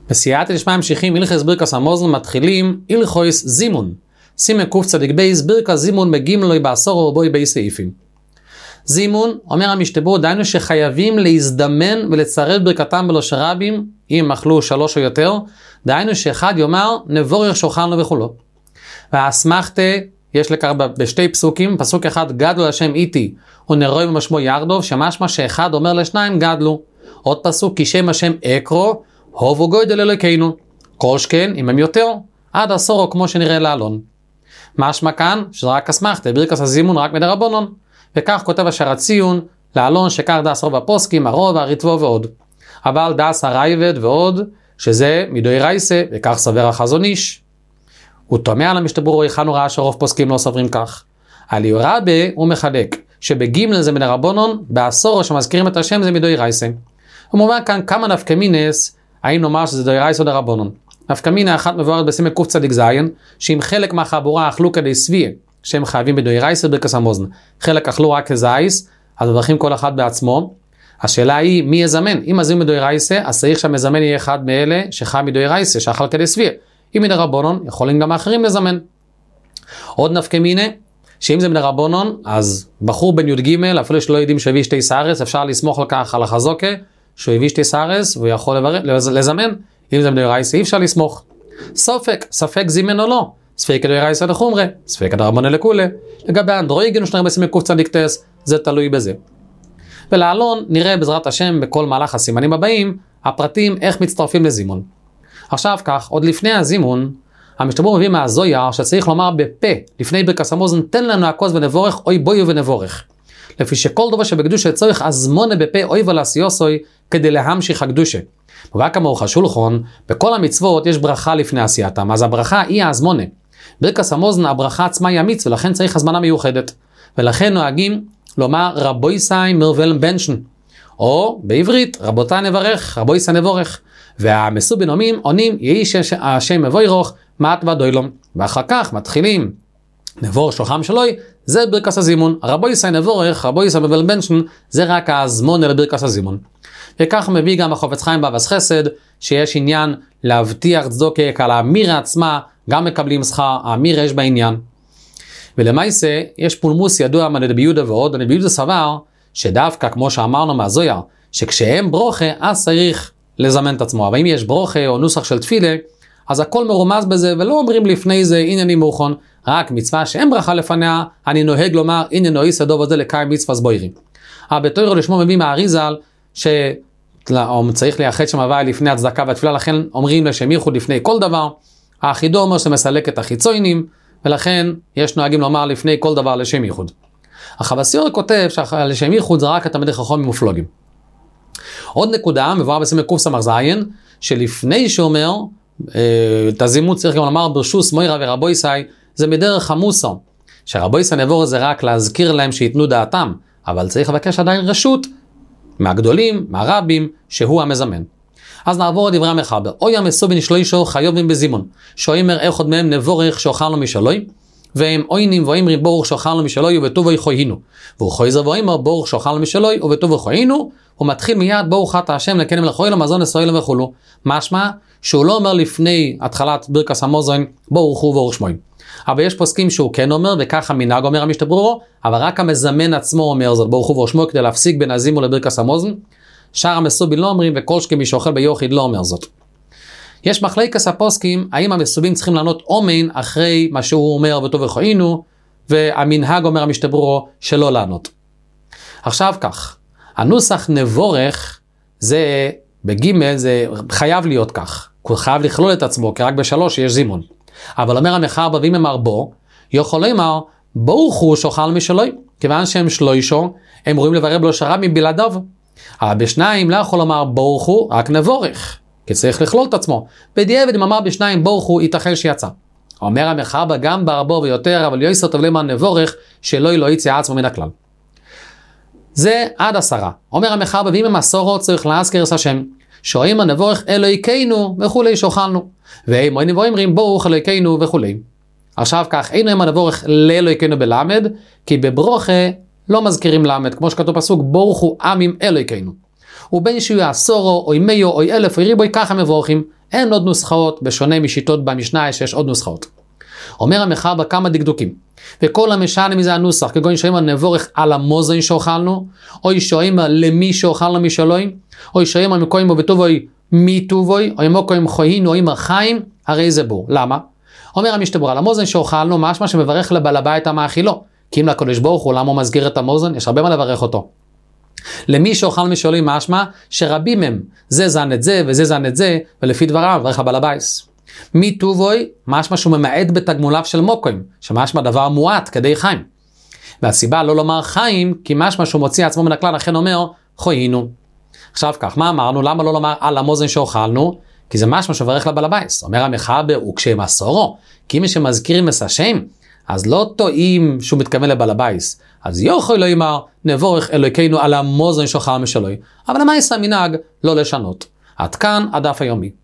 בסייעתא דשמיא ממשיכים הלכות ברכת המזון, מתחילים הלכות זימון. סימן קצ"ב ברכת זימון בגימלוי בעשור ובוי בי סעיפים. זימון, אומר המשתברור, דהיינו שחייבים להזדמן ולצרף ברכתם בלוש רבים, אם אכלו 3 או יותר, דהיינו שאחד יאמר נבורך שאוכלנו וכולו. והאסמכתא יש לכך בשתי פסוקים, פסוק אחד גדלו לשם איתי ונרוי במשמו ירדוב, שמשמע שאחד אומר לשניים גדלו. עוד פסוק כי שם השם אקרו הובו גודל אלוקינו, כל שכן אם הם יותר עד 10 כמו שנראה לעלון. משמע כאן שזה רק אסמכתא, ברכת הזימון רק מדרבנן, וכך כותב אשר הציון לעלון שכך דאס רוב הפוסקים, הרוב והריטב"א ועוד. אבל דאס הרייבד ועוד שזה מדאורייתא, וכך סבר החזון איש. הוא תומע על המשתברור, היכן הוא ראה שרוב פוסקים לא סוברים כך. אליהו רבה הוא מחלק שבגימל זה מדרבנן, בעשור שמזכירים את השם זה מדאורייתא. הוא אומר כאן כמה נפקא מינס, האם נאמר שזה דאורייתא או דרבנן. נפקא מינה אחת מבוארת בסימן קצ"ז, שאם חלק מהחבורה אכלו כדי סביה, שהם חייבים בדאורייתא ברכת המזון, חלק אכלו רק כזייס, אז מברכים כל אחד בעצמו. השאלה היא מי יזמן? אם הזימון מדאורייתא, אז צריך שהמזמן יהיה אחד מאלה שחי מדאורייתא, שאכל כדי סביה. אם מדרבנן, יכולים גם האחרים לזמן. עוד נפקא מינה, שאם זה מדרבנן, אז בחור בן י"ג, אפילו שלא יודעים שהביא 2 סערס, אפשר לסמוך על כך על החזוקה, שהוא הביא 2 סערס, והוא יכול לזמן. אם זה מדאורייתא, אי אפשר לסמוך. ספק זימן או לא. ספק דאורייתא לחומרה, ספק דרבנן לכולי. לגבי אנדרואיגן ושנראה בסימן קצ"ט, זה תלוי בזה. ולעלון נראה בעזרת השם בכל מהלך הסימנים הבאים, הפרטים איך מצטרפים לזימון. עכשיו כך, עוד לפני הזימון, המשתברור מביא מהזויר שצריך לומר בפה, לפני ברכת המזון, תן לנו הכוס ונבורך, אוי בויו ונבורך. לפי שכל דבר שבקדושה צריך הזמונה בפה אוי ולעשיוסוי, כדי להמשיך הקדושה. ובא כמוך השולחון, בכל המצוות יש ברכה לפני עשייתם, אז הברכה היא הזמונה. ברכת המזון, הברכה עצמה היא המצווה, ולכן צריך הזמנה מיוחדת. ולכן נוהגים לומר רבויסאי מרוול בנשן, או בעברית רבותיי נברך, רבויסאי נבורך. והמסובין עונים יהי השם מבוירוך מעט ודוילום, ואחר כך מתחילים נבור שולחם שלוי, זה ברכת הזימון. רבויסאי נבורך, רבויסאי מרוול בנשן, זה רק הזמונה לברכת הזימון. וכך מביא גם החפץ חיים באבס חסד, שיש עניין להבטיח צדוקה, על האמירה עצמה גם מקבלים שכר, האמירה יש בעניין. ולמעשה יש פולמוס ידוע מהנביא יהודה ועוד, הנביא יהודה סבר שדווקא כמו שאמרנו מהזויר, שכשהם ברוכה אז צריך לזמן את עצמו, אבל אם יש ברוכה או נוסח של תפילה, אז הכל מרומז בזה, ולא אומרים לפני זה הנה אני מוכן, רק מצווה שאין ברכה לפניה, אני נוהג לומר הנה נועי סדוב הזה לקיים מצווה סבוירים. אבל בתוירו לשמו מביא מהאריזל שצריך לייחד שם הוואי לפני הצדקה והתפילה, לכן אומרים לשם ייחוד לפני כל דבר. האחידו אומר שמסלק את החיצוינים, ולכן יש נוהגים לומר לפני כל דבר לשם ייחוד. החבסיור כותב שלשם ייחוד זה רק התלמידי חכמים מופלגים. עוד נקודה מבואר בסימן קצ"ז, שלפני שאומר את הזימון צריך גם לומר ברשוס מוירה ורבויסאי, זה מדרך המוסר, שרבויסאי נבור זה רק להזכיר להם שיתנו דעתם, אבל צריך לבקש עדיין רשות מהגדולים, מהרבים, שהוא המזמן. אז נעבור לדברי המחבר. אוי המסובין שלוישו חיובים בזימון, שאומר איך עוד מהם נבורך שאוכלנו משלוי, והם אוינים ואומרים ברוך שאוכלנו משלוי ובטוב יחוינו, והוא חוזר ואומר ברוך שאוכלנו משלוי ובטוב יחוינו, הוא מתחיל מיד ברוך אתה השם לקנם לחוילו מזון לסוילו וכולו. משמע שהוא לא אומר לפני התחלת ברכת המזון ברוך הוא וברוך שמוים. אבל יש פוסקים שהוא כן אומר, וככה מנהג אומר המשתברור, אבל רק המזמן עצמו אומר זאת ברוך הוא וברוך שמוים, כדי להפסיק בין הזימון לברכת המזון. שאר המסובין לא אומרים, וכל שכן מי שאוכל ביוחיד לא אומר זאת. יש מחלוקת הפוסקים, האם המסובין צריכים לענות אומן אחרי מה שהוא אומר וטוב יחוינו, והמנהג אומר המשתברור שלא לענות. עכשיו כך, הנוסח נבורך זה בגימל זה חייב להיות כך, הוא חייב לכלול את עצמו, כי רק ב3 יש זימון. אבל אומר המחבר ואם אמר בו, יכול לומר ברוך הוא שאוכל משלוי, כיוון שהם שלוישו, הם רואים לברר בלוש רבים בלעדיו. אבל בשניים לא יכול לומר ברוך הוא, רק נבורך, כי צריך לכלול את עצמו. בדיעבד אם אמר בשניים ברוך הוא, ייתכן שיצא. אומר המחבר גם בהרבו ויותר, אבל יויסר טוב למען נבורך, שלא יצא עצמו מן הכלל. זה עד 10. אומר המחבר, ואם הם 10 צריך להזכיר את השם, שאוים הנבורך אלוהינו וכולי שאוכלנו. והם אומרים ברוך אלוהינו וכולי. עכשיו כך, אינו הם הנבורך לאלוהינו בלמד, כי בברוכה לא מזכירים למד, כמו שכתוב פסוק, ברוך הוא עמים אלוהינו. ובין שיהיו 10 או 100 או 1000 או ריבוי, ככה מבורכים, אין עוד נוסחאות, בשונה משיטות במשנה שיש עוד נוסחאות. אומר המחבר כמה דקדוקים, וכל המשנה מזה הנוסח, כגון שאומר נבורך על המוזן שאוכלנו, או שאומר למי שאוכלנו משלוים, או שאומר מקוים ובטובוי מטובוי, או מוקוים חוהינו, או אמר חיים, הרי זה בור. למה? אומר המשתבר על המוזן שאוכלנו, משמע שמברך לבעל הבית המאכילו, כי אם לקדוש ברוך הוא, למה הוא מזכיר את המוזן? יש הרבה מה לברך אותו. למי שאוכל משאולים משמע שרבים הם, זה זן את זה וזה זן את זה, ולפי דבריו מברך לבעל הבית. מי טובוי, משמע שהוא ממעט בתגמוליו של מוקוים, שמשמע דבר מועט כדי חיים. והסיבה לא לומר חיים, כי משמע שהוא מוציא עצמו מן הכלל, לכן אומר חוינו. עכשיו כך, מה אמרנו? למה לא לומר על המוזן שאוכלנו? כי זה משמע שברך לבעל הבית. אומר המחבר, וכשמסורו, כי מי שמזכירים את השם, אז לא טועים שהוא מתכוון לבעל הבית. אז יכול לא יאמר, נבורך אלוהינו על המוזן שאוכל משלוי. אבל למה יש המנהג לא לשנות? עד כאן הדף היומי.